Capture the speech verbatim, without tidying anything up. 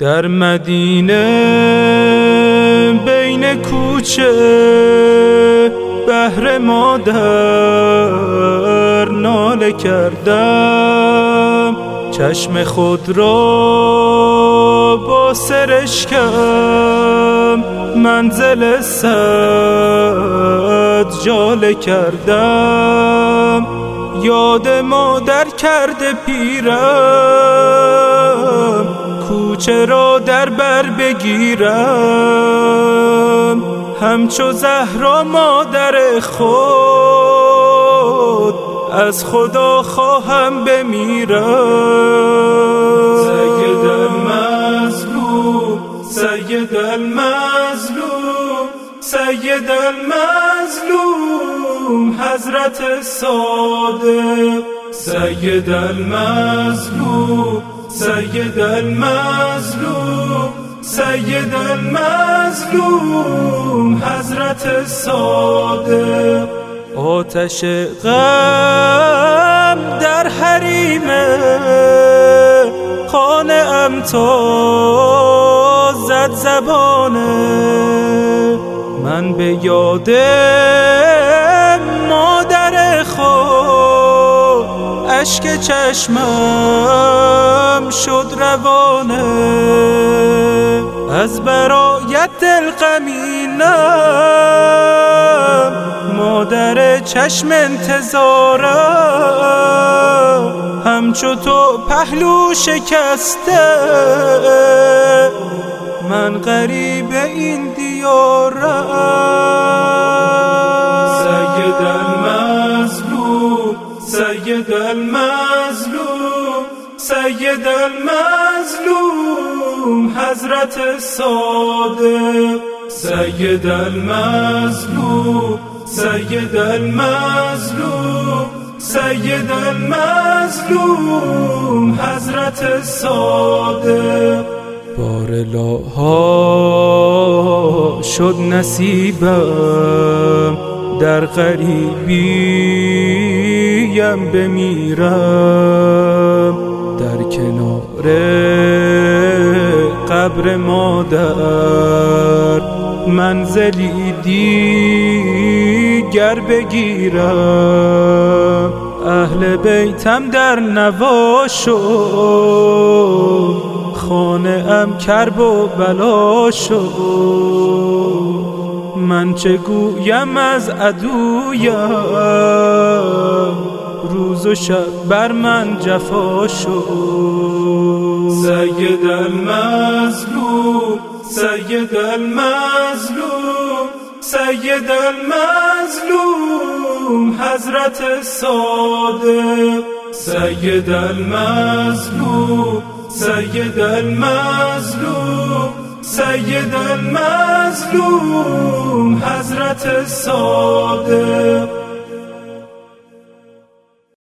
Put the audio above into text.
در مدینه بین کوچه بهر مادر ناله کردم، چشم خود را با سرشکم منزل صد جاله کردم. یاد مادر کرده پیرم، کوچه را در بر بگیرم، همچو زهرا مادر خود از خدا خواهم بمیرم. سید المظلوم، سید المظلوم، سید المظلوم حضرت صادق. سید المظلوم، سید المظلوم، سید المظلوم حضرت صادق. آتش غم در حریم خانه ام تا زد زبانه، من به یاد مادر خود اشک چشمم شد روانه. از برایت دل غمینم، مادر چشم انتظارم، همچو تو پهلو شکسته من غریب این دیارم. سید المظلوم، سید المظلوم، سید المظلوم حضرت صادق. سید المظلوم، سید المظلوم، سید المظلوم حضرت صادق. بارلاها شد نصیبم در غریبیم بمیرم، در کنار قبر مادر منزلی دیگر بگیرم. اهل بیتم در نوا شد، خانه ام کرب و بلا شد، من چه گویم از عدویم روز و شب بر من جفا شد. سید المظلوم، سید المظلوم، سید المظلوم حضرت صادق. سید المظلوم، سید المظلوم، سید المظلوم حضرت صادق.